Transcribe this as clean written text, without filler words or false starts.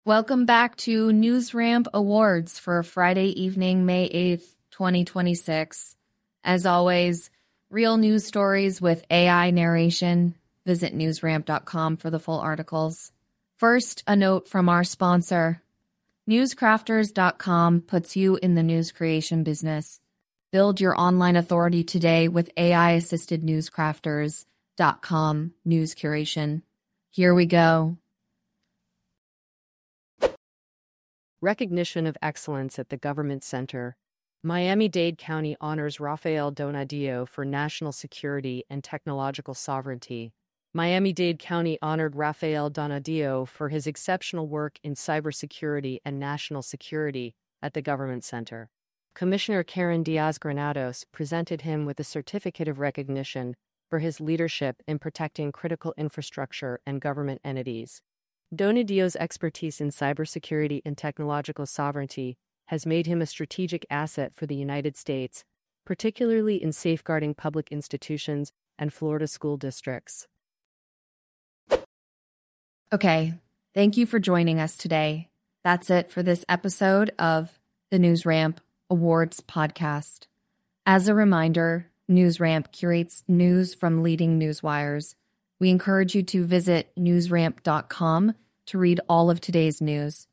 Welcome back to NewsRamp Awards for Friday evening, May 8th, 2026. As always, real news stories with AI narration. Visit newsramp.com for the full articles. First, a note from our sponsor. Newscrafters.com puts you in the news creation business. Build your online authority today with AI-assisted newscrafters.com news curation. Here we go. Recognition of excellence at the Government Center. Miami-Dade County honors Rafael Donadillo for national security and technological sovereignty. Miami-Dade County honored Rafael Donadillo for his exceptional work in cybersecurity and national security at the Government Center. Commissioner Karen Diaz-Granados presented him with a certificate of recognition for his leadership in protecting critical infrastructure and government entities. Donadillo's expertise in cybersecurity and technological sovereignty has made him a strategic asset for the United States, particularly in safeguarding public institutions and Florida school districts. Okay, thank you for joining us today. That's it for this episode of the NewsRamp Awards podcast. As a reminder, NewsRamp curates news from leading newswires. We encourage you to visit newsramp.com to read all of today's news.